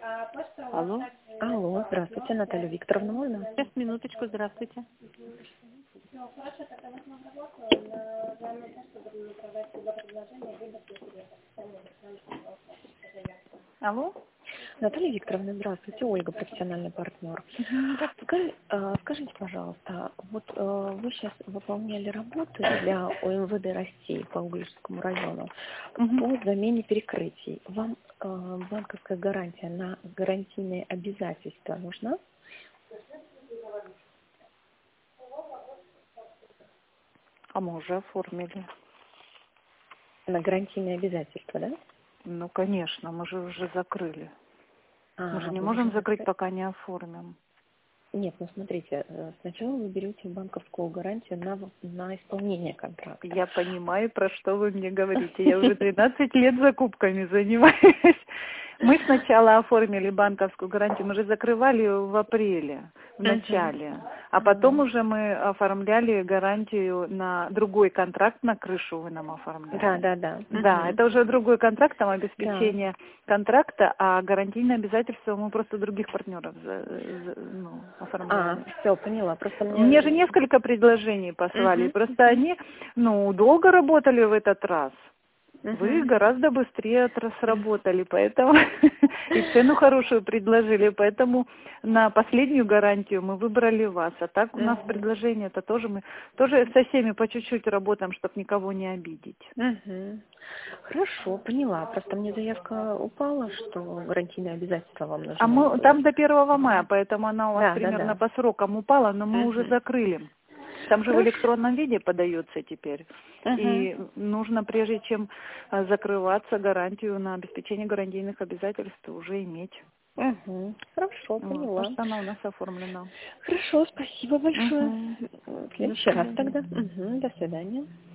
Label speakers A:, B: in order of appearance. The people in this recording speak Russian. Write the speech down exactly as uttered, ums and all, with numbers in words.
A: Алло.
B: Алло, здравствуйте, Наталья Викторовна, можно?
A: Сейчас, минуточку, здравствуйте. Алло.
B: Наталья Викторовна, здравствуйте, Ольга, профессиональный партнер.
A: Мгм.
B: Ска- э, Скажите, пожалуйста, вот э, вы сейчас выполняли работы для ОМВД России по Угличскому району
A: Мгм.
B: по замене перекрытий. Вам э, банковская гарантия на гарантийные обязательства нужна?
A: А мы уже оформили.
B: На гарантийные обязательства, да?
A: Ну, конечно, мы же уже закрыли. Мы же
B: А,
A: не
B: вы уже
A: можем закрыть,
B: закрыли?
A: пока не оформим.
B: Нет, ну смотрите, э, сначала вы берете банковскую гарантию на, в- на исполнение контракта.
A: Я понимаю, про что вы мне говорите. Я уже тринадцать лет закупками занимаюсь. Мы сначала оформили банковскую гарантию, мы же закрывали в апреле, в
B: Мгм.
A: начале. А потом
B: Мгм.
A: уже мы оформляли гарантию на другой контракт, на крышу вы нам оформляли.
B: Да, да, да.
A: Да,
B: Мгм.
A: это уже другой контракт, там
B: Да.
A: обеспечение контракта, а гарантийные обязательства мы просто других партнеров за- за- ну,
B: А,
A: оформляли.
B: все, поняла. Просто
A: Мне же
B: мне...
A: несколько предложений послали,
B: Мгм.
A: просто
B: Мгм.
A: они, ну, долго работали в этот раз. Вы
B: Мгм.
A: гораздо быстрее отра- сработали, поэтому и цену хорошую предложили, поэтому на последнюю гарантию мы выбрали вас. А так у нас
B: Мгм.
A: предложение, это тоже мы тоже со всеми по чуть-чуть работаем, чтобы никого не обидеть.
B: Мгм. Хорошо, поняла. Просто мне заявка упала, что гарантийные обязательства вам
A: А
B: нужны.
A: мы там до первого мая, поэтому она у вас
B: Да, да,
A: примерно
B: да.
A: по срокам упала, но мы уже
B: Мгм.
A: закрыли. Там же в
B: Хорошо.
A: электронном виде подается теперь.
B: Мгм.
A: И нужно, прежде чем а, закрываться, гарантию на обеспечение гарантийных обязательств уже иметь.
B: Мгм. Хорошо,
A: Вот, потому
B: поняла.
A: что она у нас оформлена.
B: Хорошо, спасибо большое.
A: Угу.
B: В
A: До
B: следующий раз
A: свидания.
B: тогда. Мгм. До свидания.